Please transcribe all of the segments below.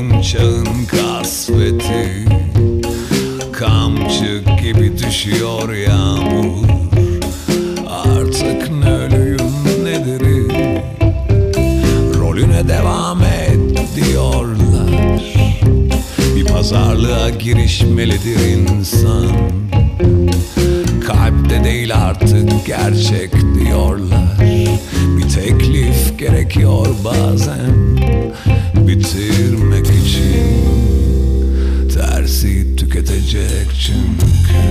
Yaşadığım çağın kasveti, kamçı gibi düşüyor yağmur. Artık ne ölüyüm ne diri, rolüne devam et diyorlar. Bir pazarlığa girişmelidir insan, kalpte değil artık gerçek diyorlar. Bir teklif gerekiyor bazen bitirmek için, tersi tüketecek çünkü.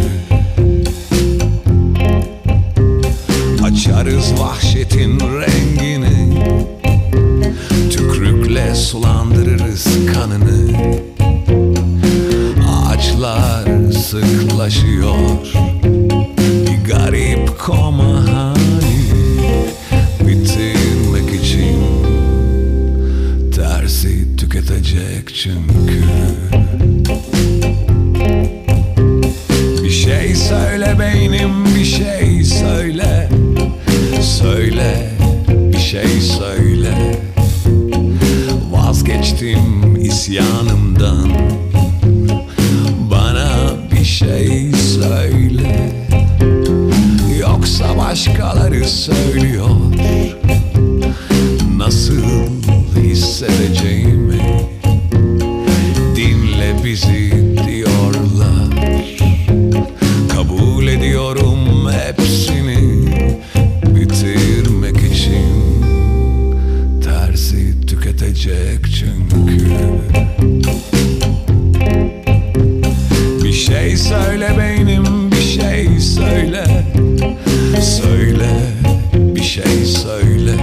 Açarız vahşetin rengini, tükrükle sulandırırız kanını. Ağaçlar sıklaşıyor, bir garip koma hali, bitirmek için, tersi tüketecek çünkü. Bir şey söyle beynim, bir şey söyle. Söyle, bir şey söyle. Vazgeçtim isyanımdan, bana bir şey söyle. Yoksa başkaları söylüyor nasıl hissedeceğimi. Dinle bizi diyorlar, kabul ediyorum hepsini. Bitirmek için, tersi tüketecek çünkü. Bir şey söyle beynim, bir şey söyle. Söyle, bir şey söyle.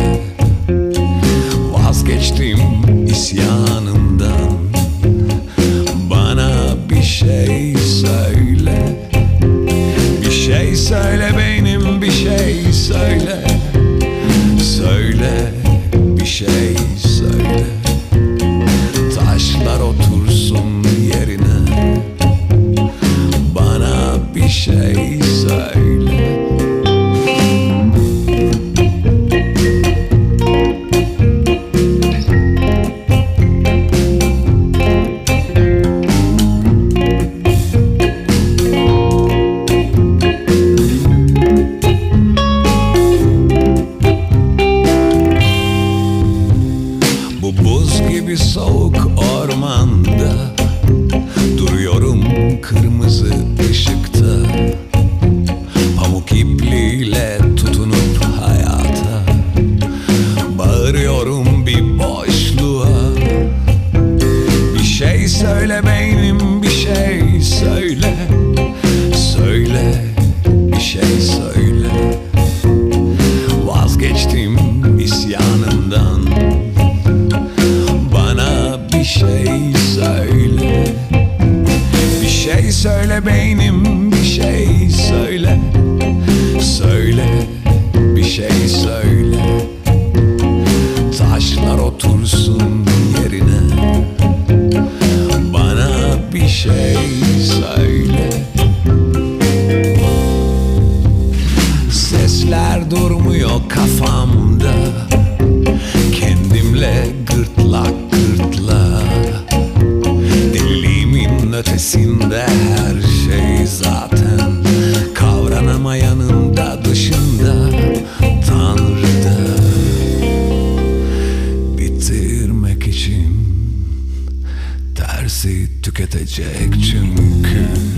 Vazgeçtim isyanımdan, bana bir şey söyle. Bir şey söyle beynim, bir şey söyle. Söyle, bir şey söyle. Taşlar otursun yerine, bana bir şey söyle. Buz gibi soğuk ormanda duruyorum kırmızı ışıkta. Pamuk ipliğiyle tutunup hayata bağırıyorum bir boşluğa. Bir şey söyle beynim, bir şey söyle. Söyle, bir şey söyle. Vazgeçtim isyanımdan, bir şey söyle. Bir şey söyle beynim, bir şey söyle. Söyle, bir şey söyle. Taşlar otursun yerine, bana bir şey söyle. Sesler durmuyor kafamda, kendimle gırtlak gırtlağa. Deliliğimin ötesinde her şey zaten, kavranamayanın da dışında Tanrı'da. Bitirmek için, tersi tüketecek çünkü.